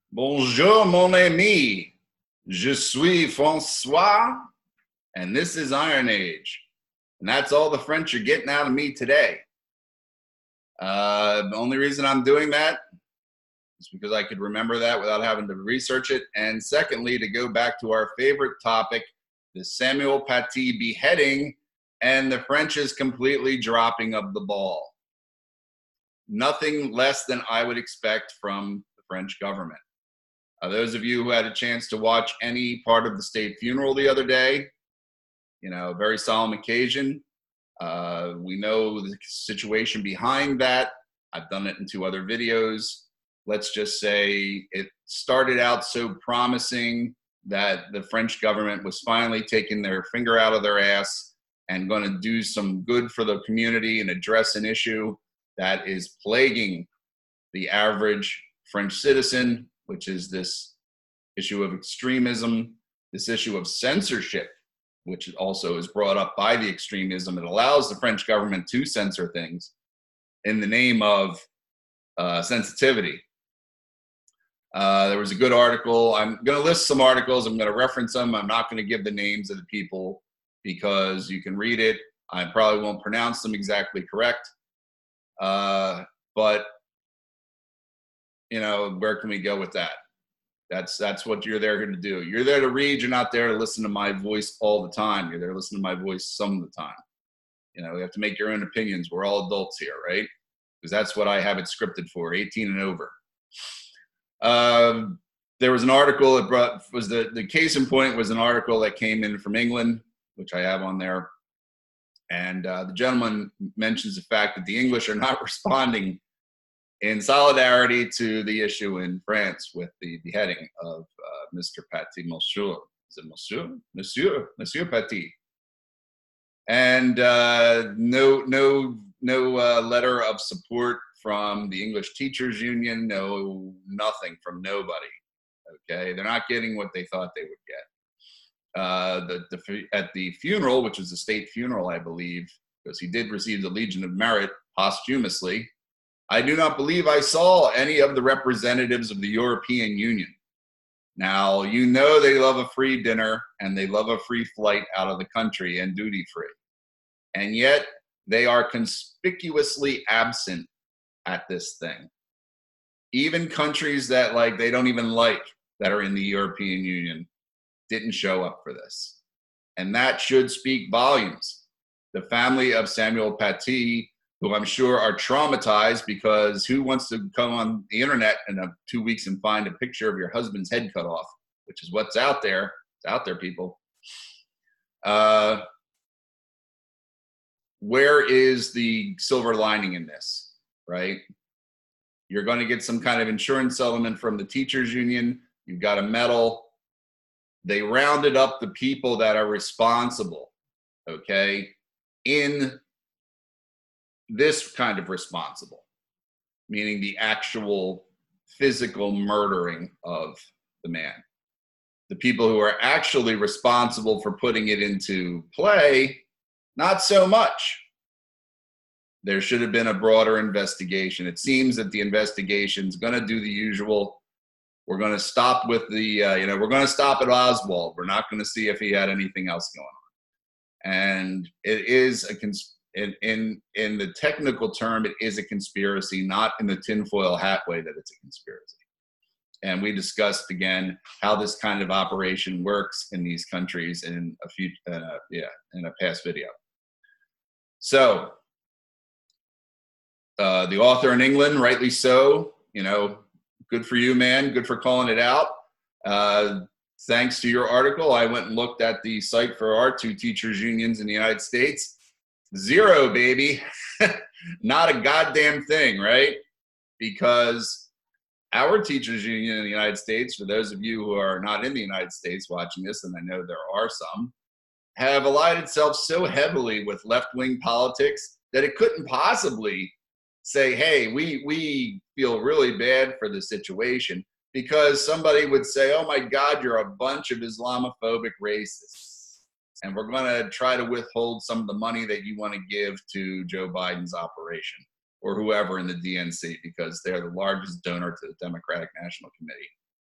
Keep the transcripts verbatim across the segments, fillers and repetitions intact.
Bonjour, mon ami. Je suis Francois, and this is Iron Age. And that's all the French are getting out of me today. Uh, the only reason I'm doing that is because I could remember that without having to research it. And secondly, to go back to our favorite topic, the Samuel Paty beheading, and the French is completely dropping of the ball. Nothing less than I would expect from the French government. Uh, those of you who had a chance to watch any part of the state funeral the other day, you know, very solemn occasion. Uh, we know the situation behind that. I've done it in two other videos. Let's just say it started out so promising that the French government was finally taking their finger out of their ass and going to do some good for the community and address an issue that is plaguing the average French citizen, which is this issue of extremism, this issue of censorship, which also is brought up by the extremism. It allows the French government to censor things in the name of uh, sensitivity. Uh, there was a good article. I'm going to list some articles. I'm going to reference them. I'm not going to give the names of the people because you can read it. I probably won't pronounce them exactly correct. Uh, but you know, where can we go with that? That's that's what you're there to do. You're there to read. You're not there to listen to my voice all the time. You're there to listen to my voice some of the time. You know, you have to make your own opinions. We're all adults here, right? Because that's what I have it scripted for, eighteen and over. Um, there was an article that brought, was the, the case in point was an article that came in from England, which I have on there. And uh, the gentleman mentions the fact that the English are not responding in solidarity to the issue in France with the beheading of uh, Mister Paty, Monsieur, is it Monsieur? Monsieur, Monsieur Paty. And uh, no, no, no uh, letter of support from the English Teachers Union, no, nothing from nobody, okay? They're not getting what they thought they would get. Uh, the, the, at the funeral, which was a state funeral, I believe, because he did receive the Legion of Merit posthumously, I do not believe I saw any of the representatives of the European Union. Now, you know they love a free dinner and they love a free flight out of the country and duty free. And yet they are conspicuously absent at this thing. Even countries that like they don't even like that are in the European Union didn't show up for this. And that should speak volumes. The family of Samuel Paty, who I'm sure are traumatized, because who wants to come on the internet in a, two weeks and find a picture of your husband's head cut off, which is what's out there. It's out there, people. Uh, where is the silver lining in this, right? You're going to get some kind of insurance settlement from the teachers union. You've got a medal. They rounded up the people that are responsible, okay, in this kind of responsible, meaning the actual physical murdering of the man. The people who are actually responsible for putting it into play, not so much. There should have been a broader investigation. It seems that the investigation is going to do the usual. We're going to stop with the, uh, you know, we're going to stop at Oswald. We're not going to see if he had anything else going on. And it is a conspiracy. In, in, in the technical term, it is a conspiracy, not in the tinfoil hat way that it's a conspiracy. And we discussed, again, how this kind of operation works in these countries in a few, uh, yeah, in a past video. So, uh, the author in England, rightly so, you know, good for you, man. Good for calling it out. Uh, thanks to your article, I went and looked at the site for our two teachers unions in the United States. Zero, baby. Not a goddamn thing, right? Because our teachers union in the United States, for those of you who are not in the United States watching this, and I know there are some, have allied itself so heavily with left-wing politics that it couldn't possibly say, hey, we, we feel really bad for the situation, because somebody would say, oh my God, you're a bunch of Islamophobic racists. And we're going to try to withhold some of the money that you want to give to Joe Biden's operation or whoever in the D N C, because they're the largest donor to the Democratic National Committee.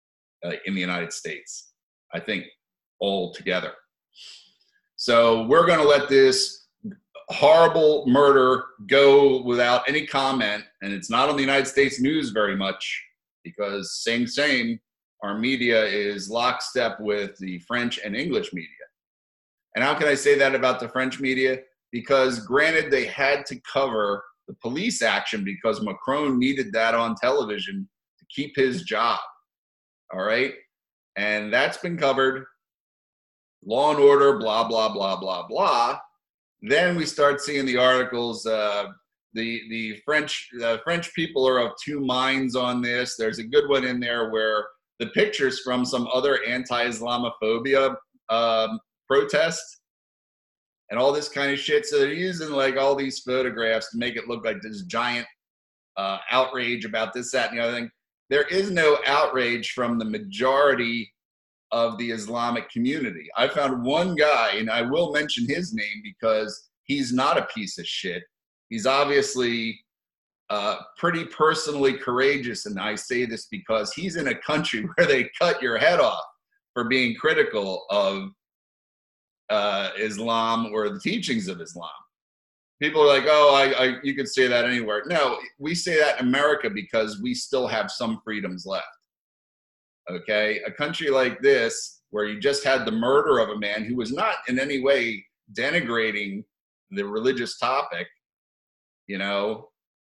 uh, in the United States, I think, all together. So we're going to let this horrible murder go without any comment, and it's not on the United States news very much because same, same, our media is lockstep with the French and English media. And how can I say that about the French media? Because granted, they had to cover the police action because Macron needed that on television to keep his job, all right? And that's been covered. Law and order, blah, blah, blah, blah, blah. Then we start seeing the articles. Uh, the the French the French people are of two minds on this. There's a good one in there where the pictures from some other anti-Islamophobia um, protest and all this kind of shit. So they're using like all these photographs to make it look like this giant uh, outrage about this, that, and the other thing. There is no outrage from the majority of the Islamic community. I found one guy, and I will mention his name because he's not a piece of shit. He's obviously uh, pretty personally courageous, and I say this because he's in a country where they cut your head off for being critical of uh, Islam or the teachings of Islam. People are like, oh, I, I, you could say that anywhere. No, we say that in America because we still have some freedoms left. Okay, a country like this, where you just had the murder of a man who was not in any way denigrating the religious topic, you know,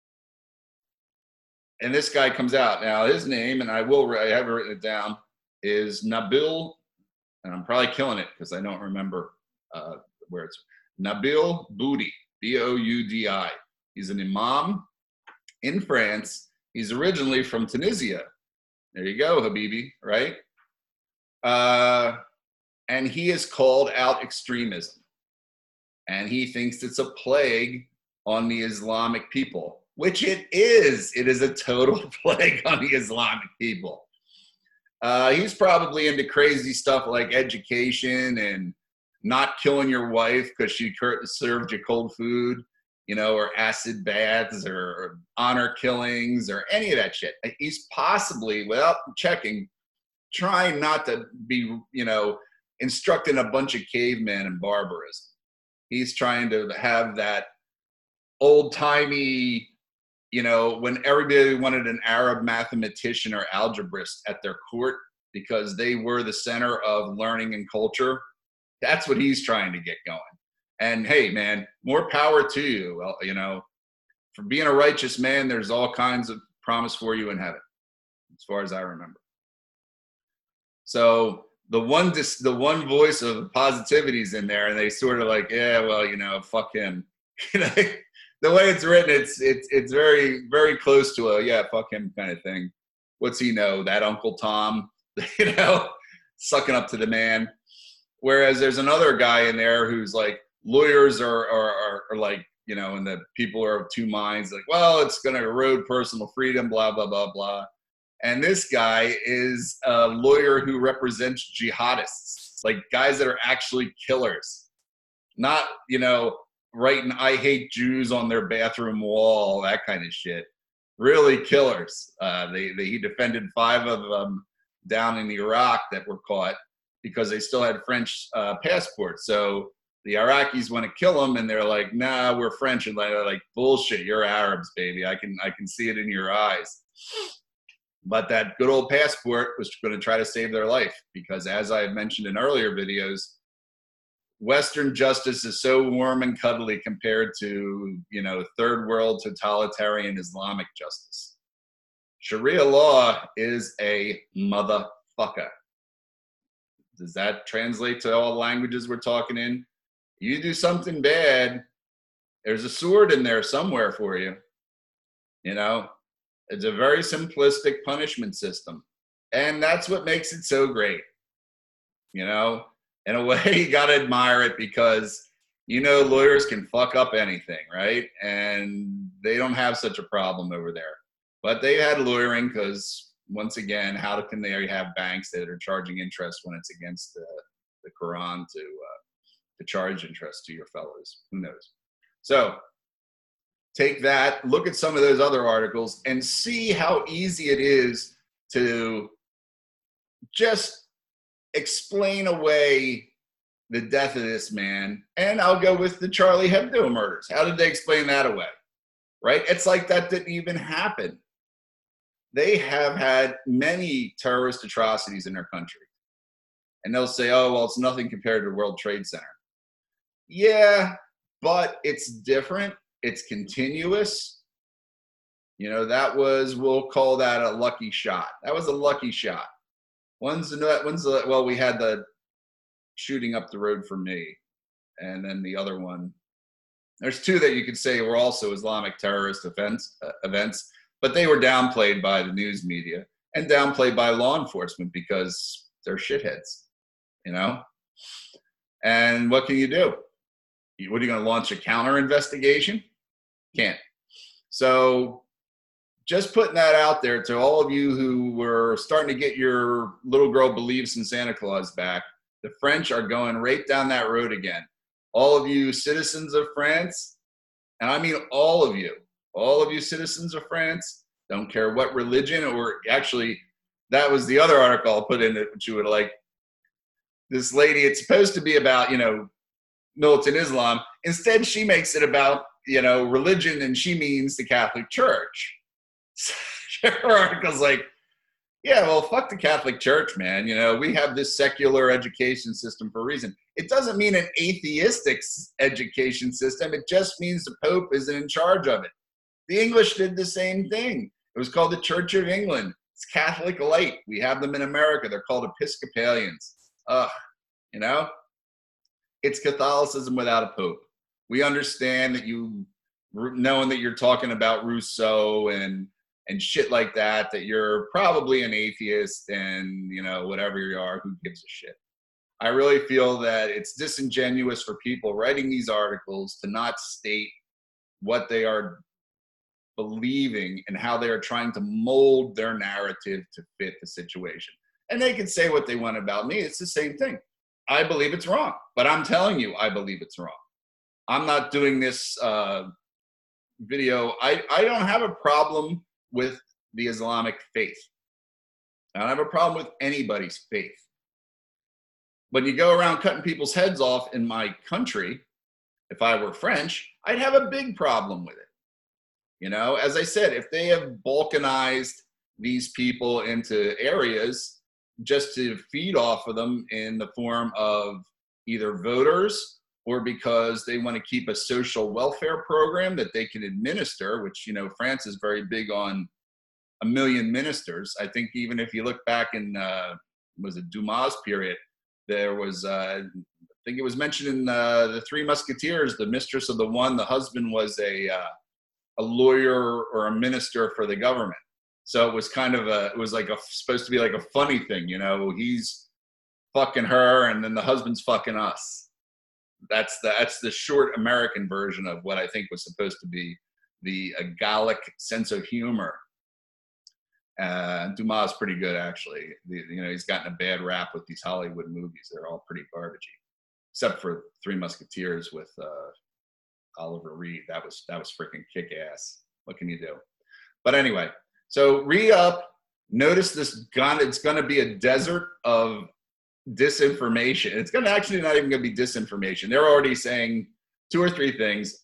and this guy comes out. Now, his name, and I will, I have written it down, is Nabil, and I'm probably killing it because I don't remember uh, where it's, Nabil Boudi, B O U D I. He's an imam in France. He's originally from Tunisia. There you go, Habibi, right? Uh, and he has called out extremism. And he thinks it's a plague on the Islamic people, which it is. It is a total plague on the Islamic people. Uh, he's probably into crazy stuff like education and not killing your wife because she served you cold food, you know, or acid baths or, or honor killings or any of that shit. He's possibly, without checking, trying not to be, you know, instructing a bunch of cavemen in barbarism. He's trying to have that old-timey, you know, when everybody wanted an Arab mathematician or algebraist at their court because they were the center of learning and culture. That's what he's trying to get going. And hey, man, more power to you. Well, you know, for being a righteous man, there's all kinds of promise for you in heaven, as far as I remember. So the one, dis- the one voice of positivity is in there, and they sort of like, yeah, well, you know, fuck him. You know, the way it's written, it's it's it's very very close to a yeah, fuck him kind of thing. What's he know? That Uncle Tom, you know, sucking up to the man. Whereas there's another guy in there who's like, lawyers are, are, are, are like, you know, and the people are of two minds, like, well, it's going to erode personal freedom, blah, blah, blah, blah. And this guy is a lawyer who represents jihadists, like guys that are actually killers, not, you know, writing I hate Jews on their bathroom wall, that kind of shit. Really killers. Uh, they, they, he defended five of them down in Iraq that were caught because they still had French uh, passports. So the Iraqis want to kill them, and they're like, "Nah, we're French." And they're like, "Bullshit, you're Arabs, baby. I can, I can see it in your eyes." But that good old passport was going to try to save their life because, as I had mentioned in earlier videos, Western justice is so warm and cuddly compared to, you know, third world totalitarian Islamic justice. Sharia law is a motherfucker. Does that translate to all languages we're talking in? You do something bad, there's a sword in there somewhere for you. You know, it's a very simplistic punishment system. And that's what makes it so great. You know, in a way, you got to admire it because, you know, lawyers can fuck up anything, right? And they don't have such a problem over there. But they had lawyering because, once again, how can they have banks that are charging interest when it's against the, the Quran to uh, to charge interest to your fellows? Who knows? So take that, look at some of those other articles, and see how easy it is to just explain away the death of this man, and I'll go with the Charlie Hebdo murders. How did they explain that away? Right? It's like that didn't even happen. They have had many terrorist atrocities in their country. And they'll say, oh, well, it's nothing compared to World Trade Center. Yeah, but it's different. It's continuous. You know, that was, we'll call that a lucky shot. That was a lucky shot. When's the, when's the, well, we had the shooting up the road from me. And then the other one, there's two that you could say were also Islamic terrorist events, uh, events, but they were downplayed by the news media and downplayed by law enforcement because they're shitheads, you know? And what can you do? What are you going to launch a counter investigation? Can't. So just putting that out there to all of you who were starting to get your little girl beliefs in Santa Claus back, the French are going right down that road again. All of you citizens of France, and I mean all of you, all of you citizens of France, don't care what religion, or actually, that was the other article I'll put in it, which you would like. This lady, it's supposed to be about, you know, militant Islam. Instead, she makes it about, you know, religion, and she means the Catholic Church. Her article's like, yeah, well, fuck the Catholic Church, man. You know, we have this secular education system for a reason. It doesn't mean an atheistic education system. It just means the Pope isn't in charge of it. The English did the same thing. It was called the Church of England. It's Catholic light. We have them in America. They're called Episcopalians. Ugh, you know? It's Catholicism without a Pope. We understand that you, knowing that you're talking about Rousseau and and shit like that, that you're probably an atheist and, you know, whatever you are, who gives a shit? I really feel that it's disingenuous for people writing these articles to not state what they are believing and how they are trying to mold their narrative to fit the situation. And they can say what they want about me. It's the same thing. I believe it's wrong, but I'm telling you, I believe it's wrong. I'm not doing this uh, video. I, I don't have a problem with the Islamic faith. I don't have a problem with anybody's faith. When you go around cutting people's heads off in my country, if I were French, I'd have a big problem with it. You know, as I said, if they have balkanized these people into areas just to feed off of them in the form of either voters or because they want to keep a social welfare program that they can administer, which, you know, France is very big on a million ministers. I think even if you look back in, uh, was it Dumas period, there was, uh, I think it was mentioned in uh, the Three Musketeers, the mistress of the one, the husband was a, uh, a lawyer or a minister for the government. So it was kind of a, it was like a, supposed to be like a funny thing, you know, he's fucking her and then the husband's fucking us. That's the, that's the short American version of what I think was supposed to be the uh, Gallic sense of humor. Uh, Dumas is pretty good, actually. The, you know, he's gotten a bad rap with these Hollywood movies. They're all pretty garbagey, except for Three Musketeers with uh, Oliver Reed. That was that was freaking kick ass. What can you do? But anyway, so read up. Notice this gun. It's going to be a desert of disinformation. It's going to actually not even going to be disinformation. They're already saying two or three things.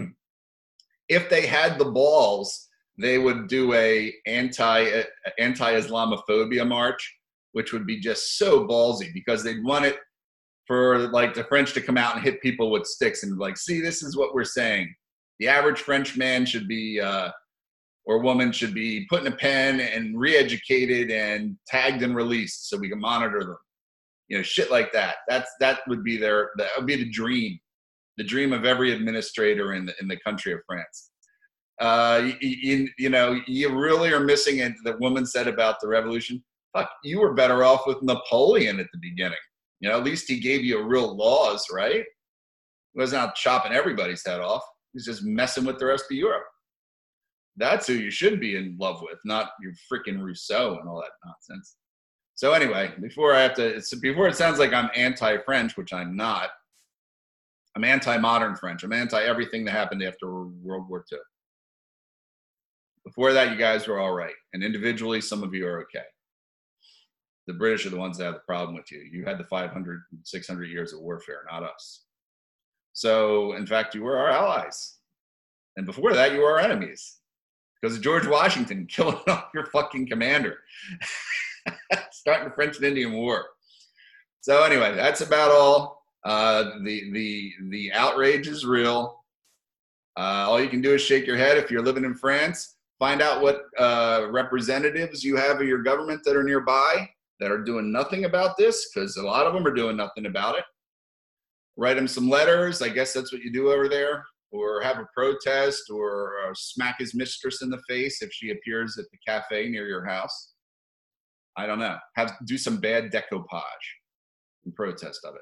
If they had the balls, they would do a anti anti-Islamophobia march, which would be just so ballsy because they'd want it for like the French to come out and hit people with sticks and like, see, this is what we're saying. The average French man should be, uh, or woman should be put in a pen and re-educated and tagged and released so we can monitor them. You know, shit like that. That's, that would be their, that would be the dream, the dream of every administrator in the, in the country of France. Uh, you, you, you know, you really are missing it. The woman said about the revolution, fuck, you were better off with Napoleon at the beginning. You know, at least he gave you real laws, right? He wasn't out chopping everybody's head off. He's just messing with the rest of Europe. That's who you should be in love with, not your freaking Rousseau and all that nonsense. So anyway, before I have to, it's, before it sounds like I'm anti-French, which I'm not, I'm anti-modern French. I'm anti-everything that happened after World War Two. Before that, you guys were all right. And individually, some of you are okay. The British are the ones that have the problem with you. You had the five hundred, six hundred years of warfare, not us. So, in fact, you were our allies. And before that, you were our enemies. Because of George Washington killing off your fucking commander. Starting the French and Indian War. So anyway, that's about all. Uh, the, the, the outrage is real. Uh, all you can do is shake your head if you're living in France. Find out what uh, representatives you have of your government that are nearby that are doing nothing about this, because a lot of them are doing nothing about it. Write him some letters. I guess that's what you do over there. Or have a protest, or uh, smack his mistress in the face if she appears at the cafe near your house. I don't know. Have do some bad decoupage in protest of it.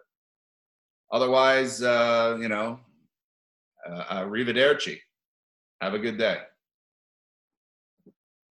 Otherwise, uh, you know, uh, arrivederci. Have a good day.